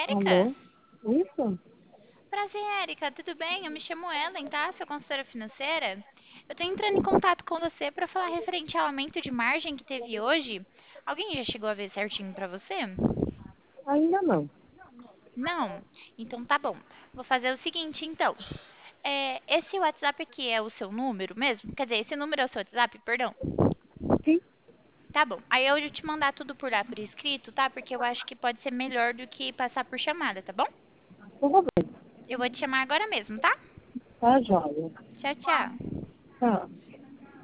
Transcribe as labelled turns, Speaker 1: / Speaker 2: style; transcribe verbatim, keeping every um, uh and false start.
Speaker 1: Érica?
Speaker 2: Alô? Isso?
Speaker 1: Prazer, Érica. Tudo bem? Eu me chamo Ellen, tá? Sou consultora financeira. Eu tô entrando em contato com você para falar referente ao aumento de margem que teve hoje. Alguém já chegou a ver certinho para você?
Speaker 2: Ainda não.
Speaker 1: Não? Então tá bom. Vou fazer o seguinte, então. É, esse WhatsApp aqui é o seu número mesmo? Quer dizer, esse número é o seu WhatsApp, perdão.
Speaker 2: Sim,
Speaker 1: Tá bom. Aí eu vou te mandar tudo por lá por escrito, tá? Porque eu acho que pode ser melhor do que passar por chamada, tá bom?
Speaker 2: tudo bem.
Speaker 1: Eu vou te chamar agora mesmo, tá?
Speaker 2: Tá, joia.
Speaker 1: Tchau, tchau.
Speaker 2: Tá.